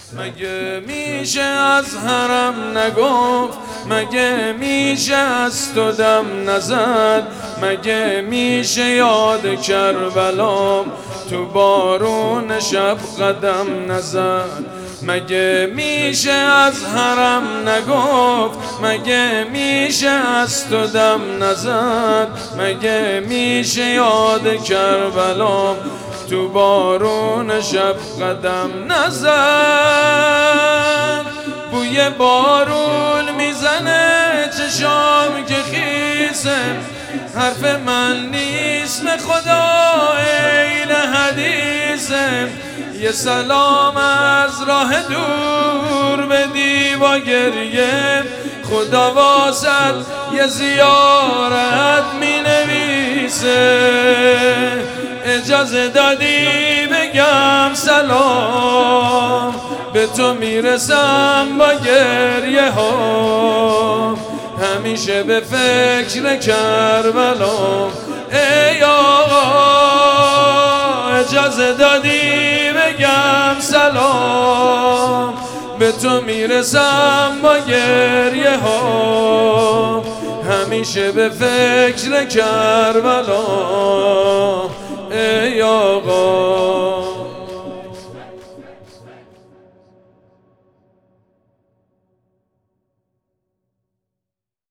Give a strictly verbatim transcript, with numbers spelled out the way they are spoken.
مگه میشه از حرم نگفت، مگه میشه از تو دم نزد، مگه میشه یاد کربلام تو بارون شب قدم نزد. مگه میشه از حرم نگفت، مگه میشه از تو دم نزد، مگه میشه یاد کربلام تو بارون شب قدم نزد. بوی بارون میزنه چشام که خیسه، حرف من نیست به خدا عین حدیثه. یه سلام از راه دور بدی با گریه، خدا واسد یه زیارت می نویسه. اجازه دادی بگم سلام، به تو میرسم با گریه ها، همیشه به فکر کربلا. ای آقا اجازه دادی بگم سلام، به تو میرسم با گریه ها، همیشه به فکر کربلا. ای آقا